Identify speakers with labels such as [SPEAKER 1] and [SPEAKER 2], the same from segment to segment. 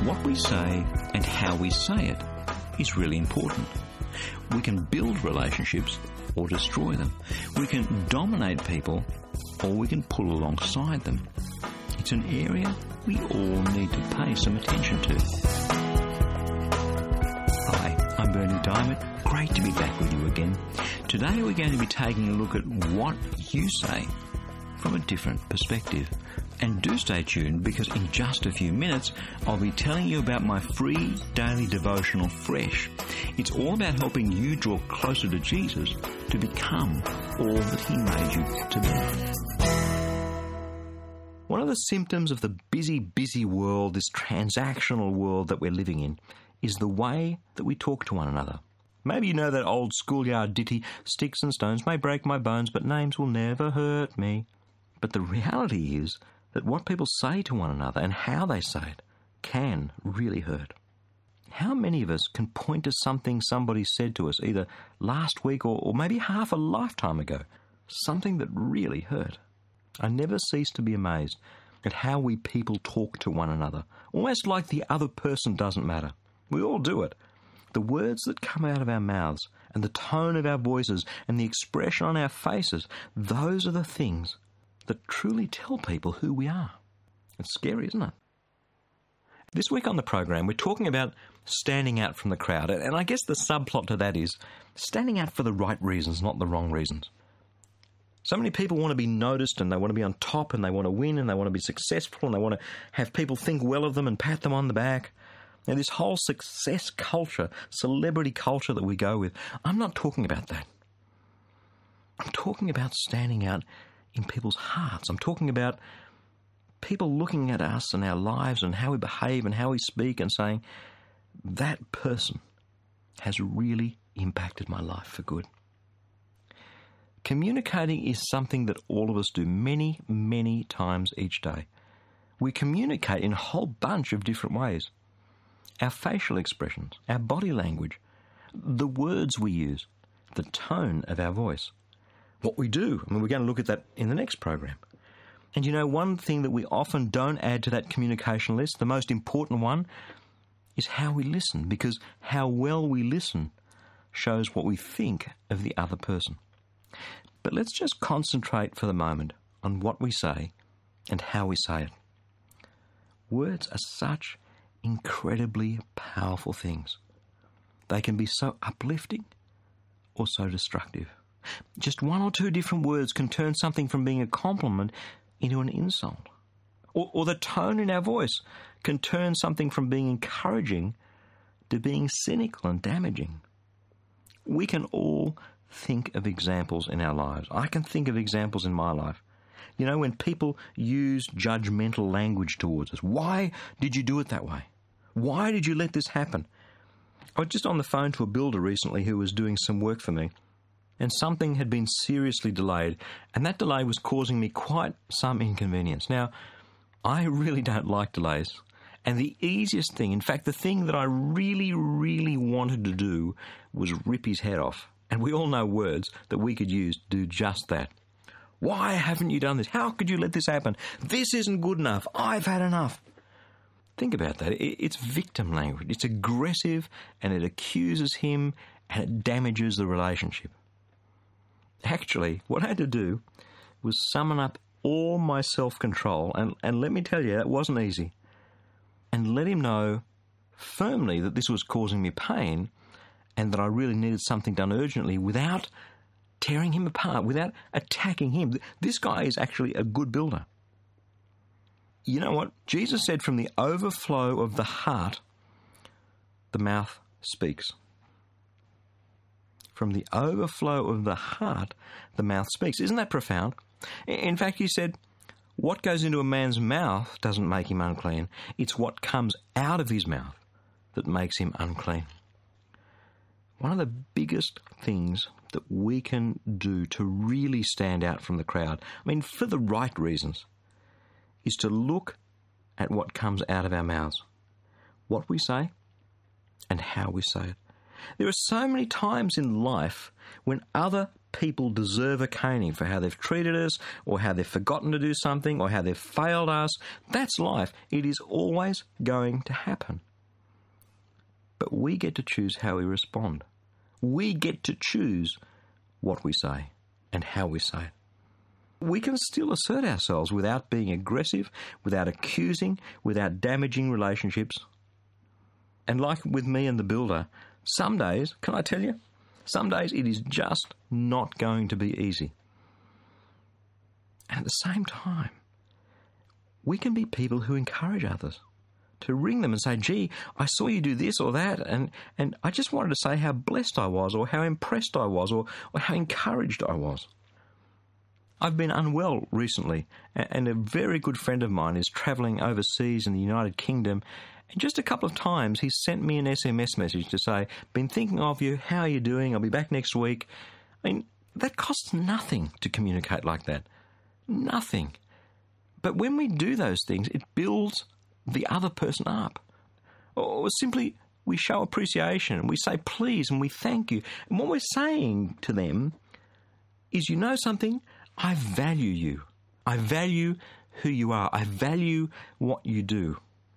[SPEAKER 1] What we say and how we say it is really important. We can build relationships or destroy them. We can dominate people or we can pull alongside them. It's an area we all need to pay some attention to. Hi, I'm Bernie Diamond. Great to be back with you again. Today we're going to be taking a look at what you say from a different perspective. And do stay tuned, because in just a few minutes I'll be telling you about my free daily devotional, Fresh. It's all about helping you draw closer to Jesus to become all that He made you to be. One of the symptoms of the busy world, this transactional world that we're living in, is the way that we talk to one another. Maybe you know that old schoolyard ditty, "Sticks and stones may break my bones, but names will never hurt me." But the reality is that what people say to one another and how they say it can really hurt. How many of us can point to something somebody said to us either last week or maybe half a lifetime ago, something that really hurt? I never cease to be amazed at how we people talk to one another, almost like the other person doesn't matter. We all do it. The words that come out of our mouths and the tone of our voices and the expression on our faces, those are the things that truly tell people who we are. It's scary, isn't it? This week on the program, we're talking about standing out from the crowd, and I guess the subplot to that is standing out for the right reasons, not the wrong reasons. So many people want to be noticed, and they want to be on top, and they want to win, and they want to be successful, and they want to have people think well of them and pat them on the back. Now, this whole success culture, celebrity culture that we go with, I'm not talking about that. I'm talking about standing out in people's hearts. I'm talking about people looking at us and our lives and how we behave and how we speak and saying, that person has really impacted my life for good. Communicating is something that all of us do many times each day. We communicate in a whole bunch of different ways. Our facial expressions, our body language, the words we use, the tone of our voice. What we do, we're going to look at that in the next program. And you know, one thing that we often don't add to that communication list, the most important one, is how we listen, because how well we listen shows what we think of the other person. But let's just concentrate for the moment on what we say and how we say it. Words are such incredibly powerful things. They can be so uplifting or so destructive. Just one or two different words can turn something from being a compliment into an insult. Or the tone in our voice can turn something from being encouraging to being cynical and damaging. We can all think of examples in our lives. I can think of examples in my life. You know, when people use judgmental language towards us. Why did you do it that way? Why did you let this happen? I was just on the phone to a builder recently who was doing some work for me, and something had been seriously delayed, and that delay was causing me quite some inconvenience. Now, I really don't like delays, and the easiest thing, in fact, the thing that I really wanted to do was rip his head off. And we all know words that we could use to do just that. Why haven't you done this? How could you let this happen? This isn't good enough. I've had enough. Think about that. It's victim language. It's aggressive, and it accuses him, and it damages the relationship. Actually, what I had to do was summon up all my self-control, and let me tell you, that wasn't easy, and let him know firmly that this was causing me pain and that I really needed something done urgently without tearing him apart, without attacking him. This guy is actually a good builder. You know what? Jesus said, from the overflow of the heart, the mouth speaks. From the overflow of the heart, the mouth speaks. Isn't that profound? In fact, he said, what goes into a man's mouth doesn't make him unclean. It's what comes out of his mouth that makes him unclean. One of the biggest things that we can do to really stand out from the crowd, for the right reasons, is to look at what comes out of our mouths, what we say and how we say it. There are so many times in life when other people deserve a caning for how they've treated us, or how they've forgotten to do something, or how they've failed us. That's life. It is always going to happen. But we get to choose how we respond. We get to choose what we say and how we say it. We can still assert ourselves without being aggressive, without accusing, without damaging relationships. And like with me and the builder, some days, can I tell you, some days it is just not going to be easy. And at the same time, we can be people who encourage others, to ring them and say, gee, I saw you do this or that, and I just wanted to say how blessed I was, or how impressed I was, or how encouraged I was. I've been unwell recently, and a very good friend of mine is travelling overseas in the United Kingdom, and just a couple of times he's sent me an SMS message to say, been thinking of you, how are you doing, I'll be back next week. I mean, that costs nothing to communicate like that. Nothing. But when we do those things, it builds the other person up. Or simply, we show appreciation, and we say please, and we thank you. And what we're saying to them is, you know something? I value you. I value who you are. I value what you do.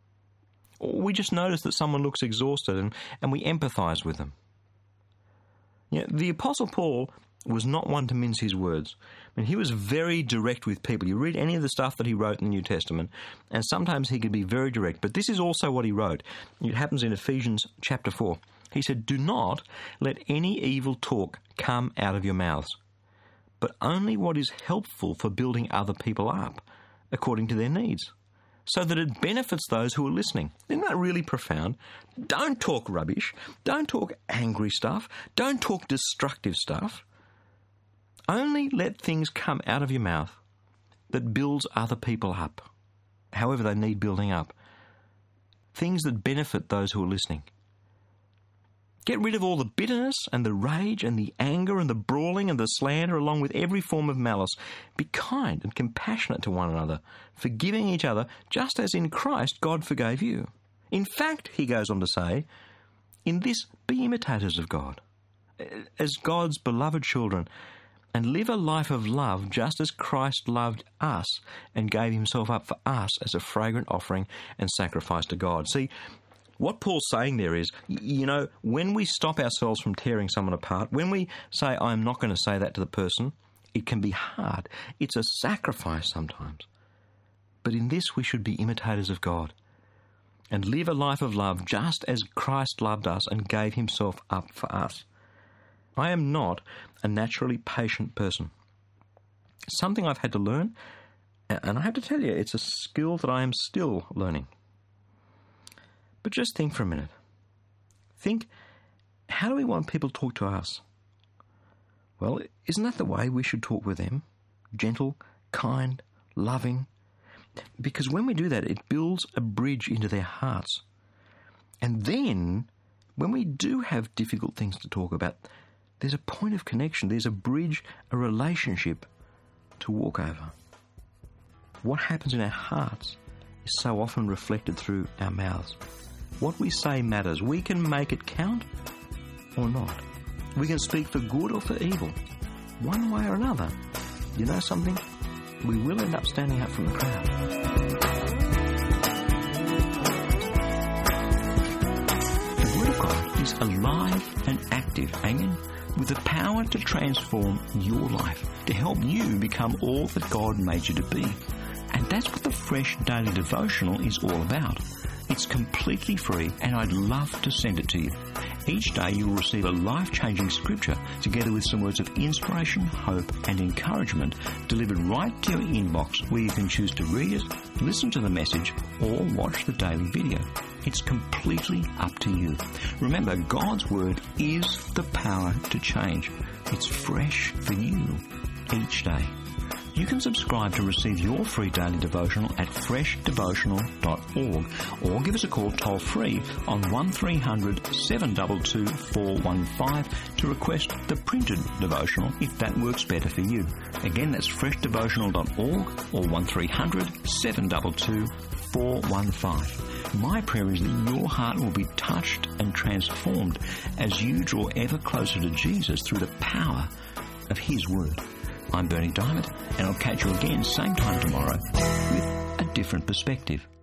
[SPEAKER 1] Or we just notice that someone looks exhausted, and we empathise with them. You know, the Apostle Paul was not one to mince his words. I mean, he was very direct with people. You read any of the stuff that he wrote in the New Testament, and sometimes he could be very direct. But this is also what he wrote. It happens in Ephesians chapter 4. He said, do not let any evil talk come out of your mouths, but only what is helpful for building other people up according to their needs, so that it benefits those who are listening. Isn't that really profound? Don't talk rubbish. Don't talk angry stuff. Don't talk destructive stuff. Only let things come out of your mouth that builds other people up, however they need building up. Things that benefit those who are listening. Get rid of all the bitterness and the rage and the anger and the brawling and the slander, along with every form of malice. Be kind and compassionate to one another, forgiving each other, just as in Christ God forgave you. In fact, he goes on to say, in this be imitators of God, as God's beloved children, and live a life of love just as Christ loved us and gave himself up for us as a fragrant offering and sacrifice to God. See, what Paul's saying there is, you know, when we stop ourselves from tearing someone apart, when we say, I'm not going to say that to the person, it can be hard. It's a sacrifice sometimes. But in this, we should be imitators of God and live a life of love just as Christ loved us and gave himself up for us. I am not a naturally patient person. It's something I've had to learn, and I have to tell you, it's a skill that I am still learning. But just think for a minute. Think, how do we want people to talk to us? Well, isn't that the way we should talk with them? Gentle, kind, loving. Because when we do that, it builds a bridge into their hearts. And then, when we do have difficult things to talk about, there's a point of connection. There's a bridge, a relationship to walk over. What happens in our hearts is so often reflected through our mouths. What we say matters. We can make it count or not. We can speak for good or for evil, one way or another. You know something? We will end up standing up from the crowd. The Word of God is alive and active, amen, with the power to transform your life, to help you become all that God made you to be. And that's what the Fresh Daily Devotional is all about. It's completely free, and I'd love to send it to you. Each day you'll receive a life-changing scripture together with some words of inspiration, hope and encouragement delivered right to your inbox, where you can choose to read it, listen to the message or watch the daily video. It's completely up to you. Remember, God's Word is the power to change. It's fresh for you each day. You can subscribe to receive your free daily devotional at freshdevotional.org, or give us a call toll-free on 1300 722 415 to request the printed devotional if that works better for you. Again, that's freshdevotional.org or 1300 722 415. My prayer is that your heart will be touched and transformed as you draw ever closer to Jesus through the power of His Word. I'm Bernie Diamond, and I'll catch you again same time tomorrow with a different perspective.